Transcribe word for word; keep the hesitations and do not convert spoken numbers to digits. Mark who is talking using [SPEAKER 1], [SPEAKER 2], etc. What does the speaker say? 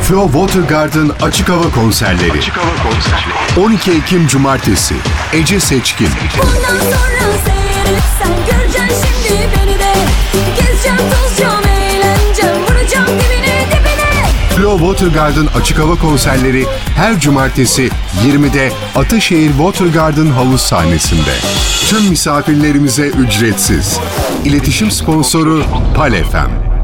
[SPEAKER 1] Flow Water Garden Açık Hava Konserleri.
[SPEAKER 2] Açık Hava Konserleri.
[SPEAKER 1] on iki Ekim Cumartesi. Ece Seçkin.
[SPEAKER 3] Bundan sonra seyretsen göreceksin şimdi beni de. Gezeceğim, tozacağım, eğleneceğim, vuracağım dibine dibine.
[SPEAKER 1] Flow Water Garden Açık Hava Konserleri her Cumartesi yirmide Ataşehir Water Garden havuz sahnesinde. Tüm misafirlerimize ücretsiz. İletişim sponsoru Pal F M.